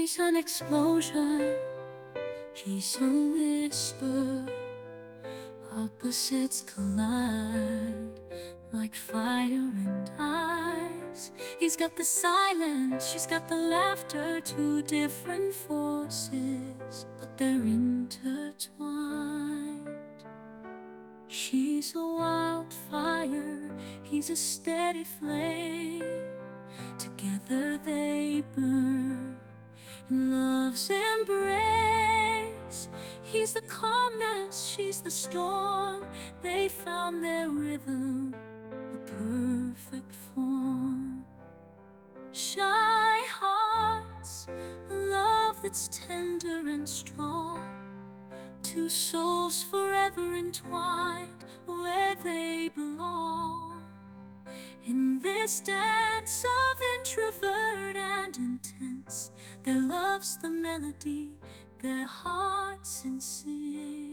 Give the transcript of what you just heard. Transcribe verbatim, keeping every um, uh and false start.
She's an explosion, he's a whisper. Opposites collide like fire and ice. He's got the silence, she's got the laughter. Two different forces, but they're intertwined. She's a wildfire, he's a steady flame. Together they burn in love's embrace. He's the calmness, she's the storm. They found their rhythm, the perfect form. Shy hearts, a love that's tender and strong. Two souls forever entwined where they belong. In this dance of introvert and intense, their love's the melody, their hearts sincere.